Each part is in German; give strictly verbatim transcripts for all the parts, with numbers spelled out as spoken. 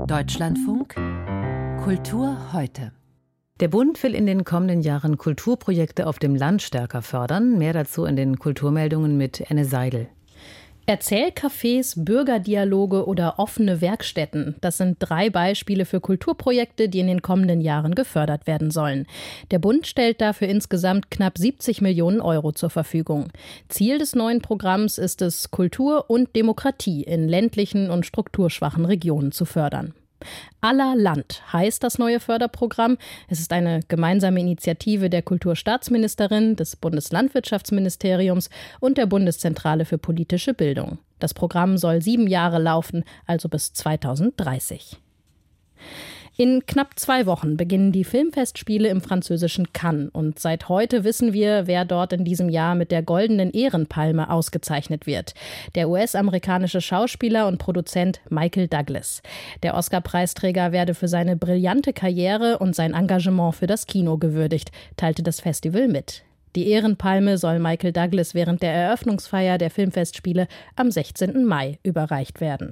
Deutschlandfunk Kultur heute. Der Bund will in den kommenden Jahren Kulturprojekte auf dem Land stärker fördern. Mehr dazu in den Kulturmeldungen mit Enne Seidel. Erzählcafés, Bürgerdialoge oder offene Werkstätten. Das sind drei Beispiele für Kulturprojekte, die in den kommenden Jahren gefördert werden sollen. Der Bund stellt dafür insgesamt knapp siebzig Millionen Euro zur Verfügung. Ziel des neuen Programms ist es, Kultur und Demokratie in ländlichen und strukturschwachen Regionen zu fördern. Aller Land heißt das neue Förderprogramm. Es ist eine gemeinsame Initiative der Kulturstaatsministerin, des Bundeslandwirtschaftsministeriums und der Bundeszentrale für politische Bildung. Das Programm soll sieben Jahre laufen, also bis zweitausenddreißig. In knapp zwei Wochen beginnen die Filmfestspiele im französischen Cannes. Und seit heute wissen wir, wer dort in diesem Jahr mit der Goldenen Ehrenpalme ausgezeichnet wird. Der U S-amerikanische Schauspieler und Produzent Michael Douglas. Der Oscar-Preisträger werde für seine brillante Karriere und sein Engagement für das Kino gewürdigt, teilte das Festival mit. Die Ehrenpalme soll Michael Douglas während der Eröffnungsfeier der Filmfestspiele am sechzehnten Mai überreicht werden.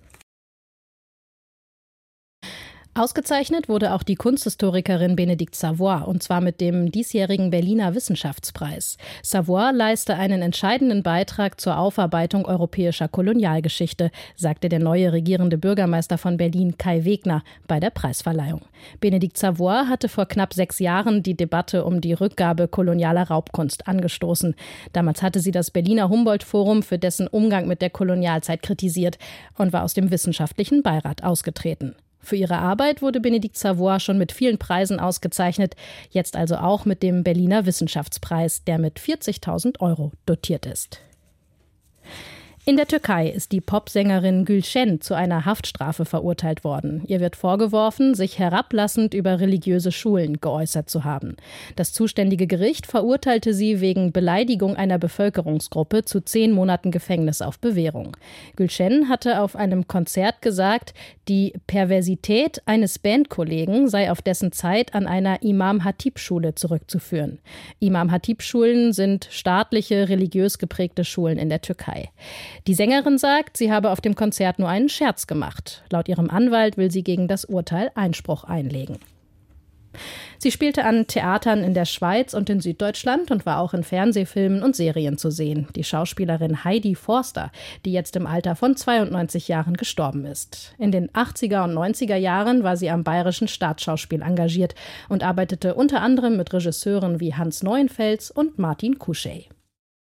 Ausgezeichnet wurde auch die Kunsthistorikerin Bénédicte Savoy, und zwar mit dem diesjährigen Berliner Wissenschaftspreis. Savoy leiste einen entscheidenden Beitrag zur Aufarbeitung europäischer Kolonialgeschichte, sagte der neue regierende Bürgermeister von Berlin, Kai Wegner, bei der Preisverleihung. Bénédicte Savoy hatte vor knapp sechs Jahren die Debatte um die Rückgabe kolonialer Raubkunst angestoßen. Damals hatte sie das Berliner Humboldt-Forum für dessen Umgang mit der Kolonialzeit kritisiert und war aus dem wissenschaftlichen Beirat ausgetreten. Für ihre Arbeit wurde Bénédicte Savoy schon mit vielen Preisen ausgezeichnet, jetzt also auch mit dem Berliner Wissenschaftspreis, der mit vierzigtausend Euro dotiert ist. In der Türkei ist die Popsängerin Gülşen zu einer Haftstrafe verurteilt worden. Ihr wird vorgeworfen, sich herablassend über religiöse Schulen geäußert zu haben. Das zuständige Gericht verurteilte sie wegen Beleidigung einer Bevölkerungsgruppe zu zehn Monaten Gefängnis auf Bewährung. Gülşen hatte auf einem Konzert gesagt, die Perversität eines Bandkollegen sei auf dessen Zeit an einer Imam-Hatib-Schule zurückzuführen. Imam-Hatib-Schulen sind staatliche, religiös geprägte Schulen in der Türkei. Die Sängerin sagt, sie habe auf dem Konzert nur einen Scherz gemacht. Laut ihrem Anwalt will sie gegen das Urteil Einspruch einlegen. Sie spielte an Theatern in der Schweiz und in Süddeutschland und war auch in Fernsehfilmen und Serien zu sehen. Die Schauspielerin Heidi Forster, die jetzt im Alter von zweiundneunzig Jahren gestorben ist. In den achtziger und neunziger Jahren war sie am Bayerischen Staatsschauspiel engagiert und arbeitete unter anderem mit Regisseuren wie Hans Neuenfels und Martin Kuschey.